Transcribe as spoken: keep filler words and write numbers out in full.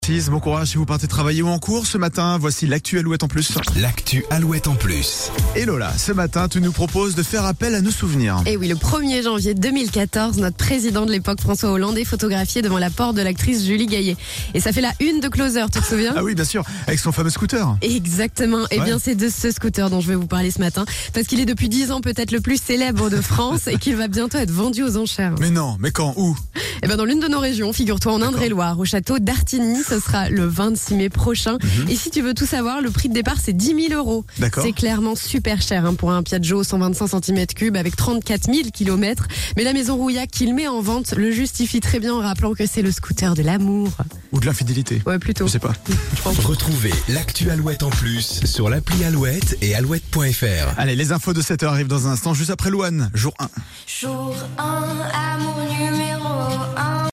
Bon courage si vous partez travailler ou en cours. Ce matin, voici l'actu Alouette en plus. L'actu Alouette en plus. Et Lola, ce matin, tu nous proposes de faire appel à nos souvenirs. Et oui, le premier janvier deux mille quatorze, notre président de l'époque, François Hollande, est photographié devant la porte de l'actrice Julie Gaillet. Et ça fait la une de Closer, tu te souviens? Ah oui, bien sûr, avec son fameux scooter. Exactement. Eh Ouais. bien, c'est de ce scooter dont je vais vous parler ce matin. Parce qu'il est depuis dix ans peut-être le plus célèbre de France et qu'il va bientôt être vendu aux enchères. Mais non, mais quand, où? Eh ben, dans l'une de nos régions, figure-toi, en Indre-et-Loire, au château d'Artigny. Ce sera le vingt-six mai prochain. Mhm. Et si tu veux tout savoir, le prix de départ, c'est dix mille euros. D'accord. C'est clairement super cher hein, pour un Piaggio cent vingt-cinq centimètres cubes avec trente-quatre mille kilomètres. Mais la maison Rouillac qui le met en vente le justifie très bien en rappelant que c'est le scooter de l'amour. Ou de l'infidélité. Ouais, plutôt. Je sais pas. Retrouvez l'actu Alouette en plus sur l'appli Alouette et alouette point f r. Allez, les infos de sept heures arrivent dans un instant, juste après Louane, jour un. Jour un, amour numéro un.